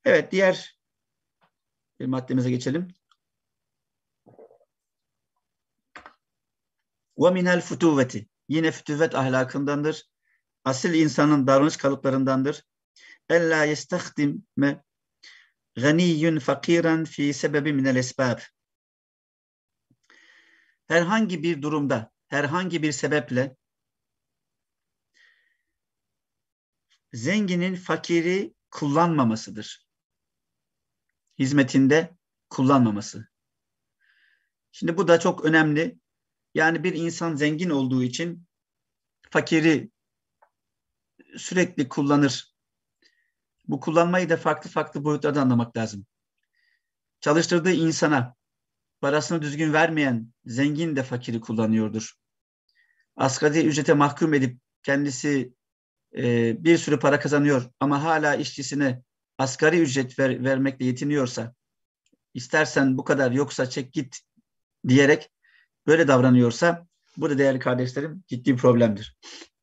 Evet, diğer bir maddemize geçelim. وَمِنَ الْفُتُوَّةِ Yine fütüvvet ahlakındandır. Asil insanın davranış kalıplarındandır. اَلَّا يَسْتَخْدِمَ غَنِيٌّ فَقِيرًا فِي سَبَبٍ مِنَ الْاَسْبَابِ Herhangi bir durumda, herhangi bir sebeple zenginin fakiri kullanmamasıdır. Hizmetinde kullanmaması. Şimdi bu da çok önemli. Yani bir insan zengin olduğu için fakiri sürekli kullanır. Bu kullanmayı da farklı farklı boyutlarda anlamak lazım. Çalıştırdığı insana parasını düzgün vermeyen zengin de fakiri kullanıyordur. Asgari ücrete mahkum edip kendisi bir sürü para kazanıyor ama hala işçisine asgari ücret vermekle yetiniyorsa, istersen bu kadar yoksa çek git diyerek böyle davranıyorsa, bu da değerli kardeşlerim ciddi bir problemdir.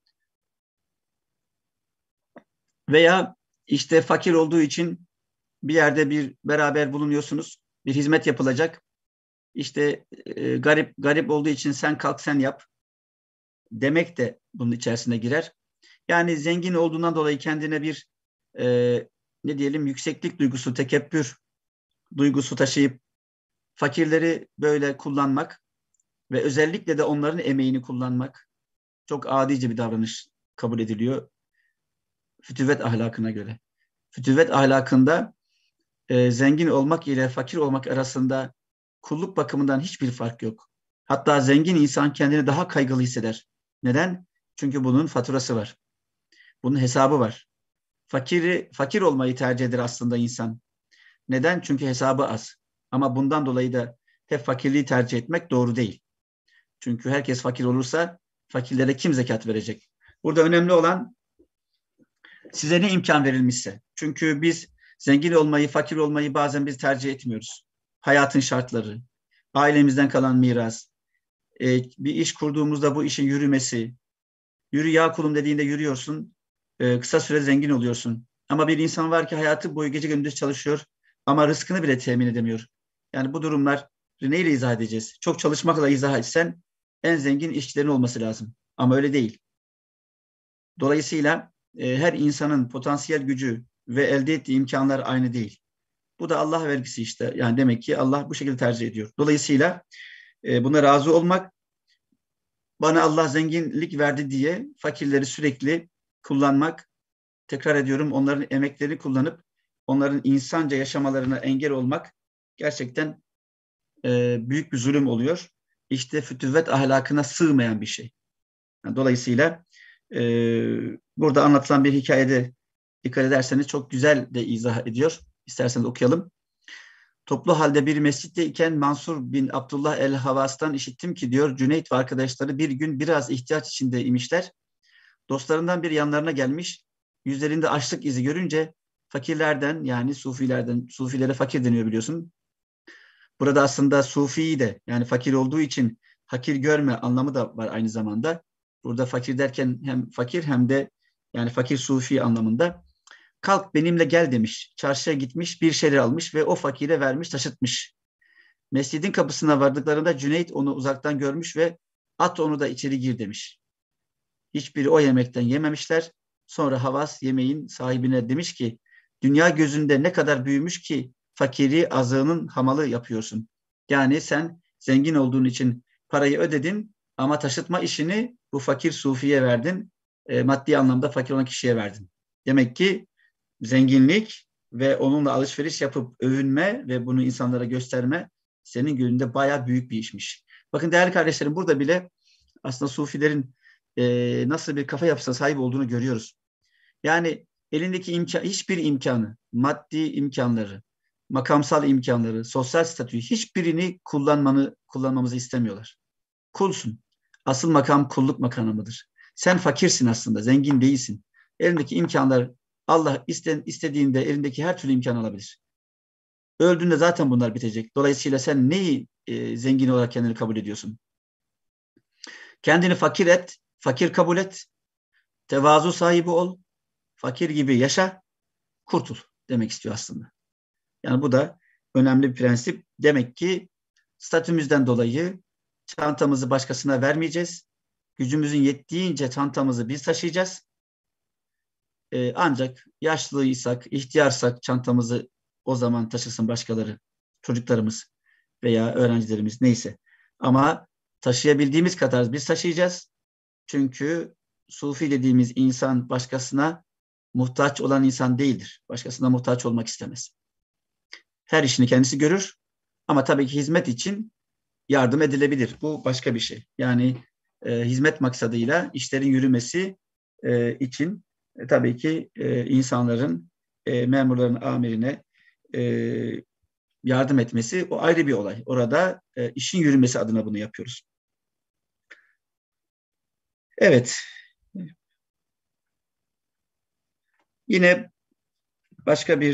Veya işte fakir olduğu için bir yerde beraber bulunuyorsunuz, bir hizmet yapılacak. İşte garip olduğu için sen kalk sen yap demek de bunun içerisine girer. Yani zengin olduğundan dolayı kendine bir ne diyelim yükseklik duygusu, tekebbür duygusu taşıyıp fakirleri böyle kullanmak ve özellikle de onların emeğini kullanmak çok adice bir davranış kabul ediliyor fütüvvet ahlakına göre. Fütüvvet ahlakında zengin olmak ile fakir olmak arasında kulluk bakımından hiçbir fark yok. Hatta zengin insan kendini daha kaygılı hisseder. Neden? Çünkü bunun faturası var. Bunun hesabı var. Fakir olmayı tercih eder aslında insan. Neden? Çünkü hesabı az. Ama bundan dolayı da hep fakirliği tercih etmek doğru değil. Çünkü herkes fakir olursa fakirlere kim zekat verecek? Burada önemli olan size ne imkan verilmişse. Çünkü biz zengin olmayı, fakir olmayı bazen biz tercih etmiyoruz. Hayatın şartları, ailemizden kalan miras, bir iş kurduğumuzda bu işin yürümesi, yürü ya kulum dediğinde yürüyorsun, kısa süre zengin oluyorsun. Ama bir insan var ki hayatı boyu gece gündüz çalışıyor ama rızkını bile temin edemiyor. Yani bu durumlar neyle izah edeceğiz? Çok çalışmakla izah etsen en zengin işçilerin olması lazım. Ama öyle değil. Dolayısıyla her insanın potansiyel gücü ve elde ettiği imkanlar aynı değil. Bu da Allah vergisi işte. Yani demek ki Allah bu şekilde tercih ediyor. Dolayısıyla buna razı olmak, bana Allah zenginlik verdi diye fakirleri sürekli kullanmak, tekrar ediyorum onların emeklerini kullanıp onların insanca yaşamalarına engel olmak gerçekten büyük bir zulüm oluyor. İşte fütüvvet ahlakına sığmayan bir şey. Yani dolayısıyla e, burada anlatılan bir hikayede dikkat ederseniz çok güzel de izah ediyor. İsterseniz okuyalım. Toplu halde bir mescitteyken Mansur bin Abdullah el-Havas'tan işittim ki diyor Cüneyt ve arkadaşları bir gün biraz ihtiyaç içinde imişler. Dostlarından bir yanlarına gelmiş. Yüzlerinde açlık izi görünce fakirlerden yani sufilere fakir deniyor biliyorsun. Burada aslında sufiyi de yani fakir olduğu için hakir görme anlamı da var aynı zamanda. Burada fakir derken hem fakir hem de yani fakir sufi anlamında. Kalk benimle gel demiş. Çarşıya gitmiş bir şeyler almış ve o fakire vermiş taşıtmış. Mescidin kapısına vardıklarında Cüneyt onu uzaktan görmüş ve at onu da içeri gir demiş. Hiçbiri o yemekten yememişler. Sonra Havas yemeğin sahibine demiş ki dünya gözünde ne kadar büyümüş ki fakiri azığının hamalı yapıyorsun. Yani sen zengin olduğun için parayı ödedin ama taşıtma işini bu fakir sufiye verdin. Maddi anlamda fakir olan kişiye verdin. Demek ki zenginlik ve onunla alışveriş yapıp övünme ve bunu insanlara gösterme senin gözünde bayağı büyük bir işmiş. Bakın değerli kardeşlerim burada bile aslında sufilerin nasıl bir kafa yapısına sahip olduğunu görüyoruz. Yani elindeki hiçbir imkanı, maddi imkanları, makamsal imkanları, sosyal statüyü hiçbirini kullanmamızı istemiyorlar. Kulsun. Asıl makam kulluk makamıdır. Sen fakirsin aslında, zengin değilsin. Elindeki imkanlar Allah istediğinde elindeki her türlü imkan alabilir. Öldüğünde zaten bunlar bitecek. Dolayısıyla sen neyi zengin olarak kendini kabul ediyorsun? Kendini fakir et, fakir kabul et, tevazu sahibi ol, fakir gibi yaşa, kurtul. demek istiyor aslında. Yani bu da önemli bir prensip. Demek ki statümüzden dolayı çantamızı başkasına vermeyeceğiz. Gücümüzün yettiğince çantamızı biz taşıyacağız. Ancak yaşlıysak, ihtiyarsak çantamızı o zaman taşısın başkaları, çocuklarımız veya öğrencilerimiz neyse. Ama taşıyabildiğimiz kadar biz taşıyacağız. Çünkü sufi dediğimiz insan başkasına muhtaç olan insan değildir. Başkasına muhtaç olmak istemez. Her işini kendisi görür ama tabii ki hizmet için yardım edilebilir. Bu başka bir şey. Yani hizmet maksadıyla işlerin yürümesi için tabii ki insanların, memurların amirine yardım etmesi o ayrı bir olay. Orada işin yürümesi adına bunu yapıyoruz. Evet. Yine başka bir